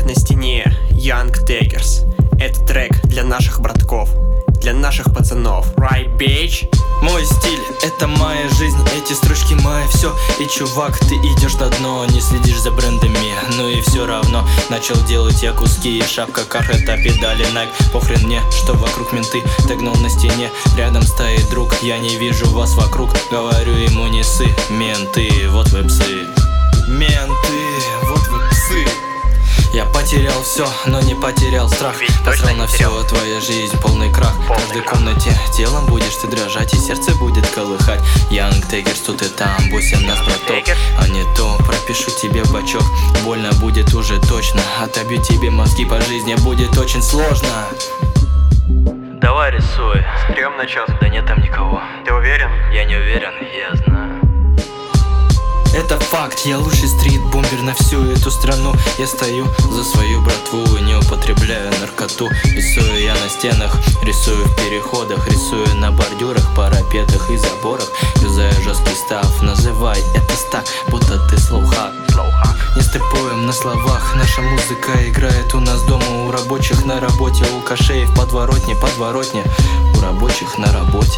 Тегинг на стене, Young Tigers. Это трек для наших братков, для наших пацанов. Right, bitch? Мой стиль — это моя жизнь, эти строчки мои все. И чувак, ты идешь на дно, не следишь за брендами, ну и все равно начал делать я куски. Шапка Кархета, педали Nike. Похрен мне, что вокруг менты. Тегнул на стене, рядом стоит друг. Я не вижу вас вокруг, говорю ему не ссы. Менты, вот вы псы. Менты, вот вы псы. Я потерял все, но не потерял страх. Посрал на все, твоя жизнь полный крах. В каждой комнате телом будешь ты дрожать, и сердце будет колыхать. Young Tigers тут и там, 8 нас браток. А не то пропишу тебе бачок. Больно будет уже точно, отобью тебе мозги по жизни, будет очень сложно. Давай рисуй. Стрёмно чё? Да нет там никого. Ты уверен? Я не уверен, я знаю. Это факт, я лучший стрит-бомбер на всю эту страну. Я стою за свою братву, не употребляю наркоту. Рисую я на стенах, рисую в переходах, рисую на бордюрах, парапетах и заборах. Юзаю жесткий став, называй это стак, будто ты слоухак. Не степуем на словах, наша музыка играет у нас дома, у рабочих на работе, у кошей в подворотне, у рабочих на работе.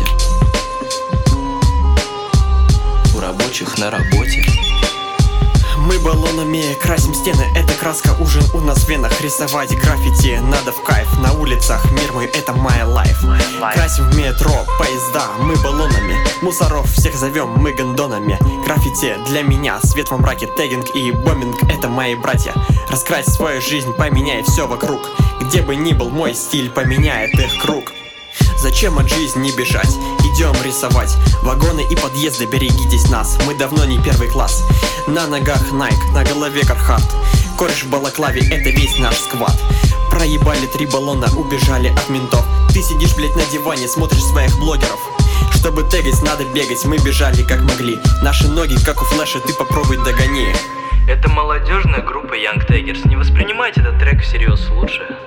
У рабочих на работе. Мы баллонами красим стены, эта краска уже у нас в венах. Рисовать граффити надо в кайф. На улицах мир мой, это my life. Красим в метро, поезда, мы баллонами. Мусоров всех зовем, мы гондонами. Граффити для меня, свет во мраке. Тегинг и бомбинг, это мои братья. Раскрась свою жизнь, поменяй все вокруг. Где бы ни был мой стиль, поменяет их круг. Зачем от жизни бежать? Идем рисовать вагоны и подъезды, берегитесь нас. Мы давно не первый класс. На ногах Nike, на голове Carhartt. Кореш в балаклаве, это весь наш сквад. Проебали 3 баллона, убежали от ментов. Ты сидишь, блять, на диване, смотришь своих блогеров. Чтобы тегать, надо бегать, мы бежали как могли. Наши ноги, как у Флэша, ты попробуй догони. Это молодежная группа Young Tigers. Не воспринимайте этот трек всерьез, лучше